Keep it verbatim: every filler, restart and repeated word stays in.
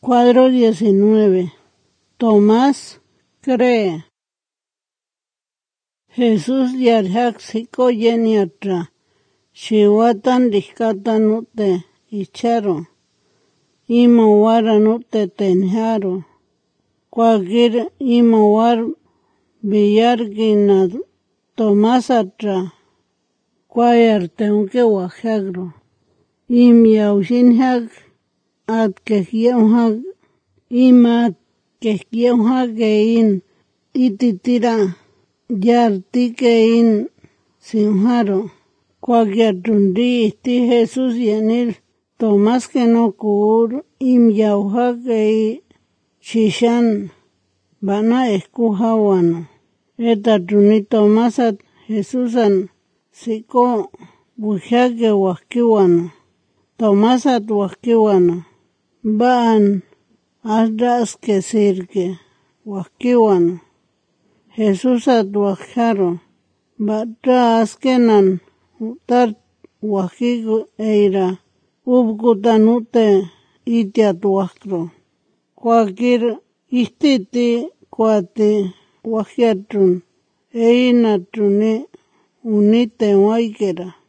Cuadro diecinueve. Tomás cree. Jesús yarjak siko yeniatra. Shiwatan lihkata nute icharo. Imawara nute tenjaro. Cualquier imawar villargina Tomás atra. Cuayarte unque wajagro. Imyaushinjak at kejyeunjak ima kejyeunjakein ititira yartikein sinjaro. Cuaquiatrundi isti Jesús yenil Tomás que no kur imyaujake shishan bana escujawano. Eta truni Tomás at Jesúsan siko bujake waskiwano. Tomás at waskiwano. Baan asdas que sirke waskiwano. Jesús at wajaro. Batra askenan utar wajigo eira. Ubkutanute itiat wakro. Cualquier istiti cuati wajiatrun. Eina truni unite waikera.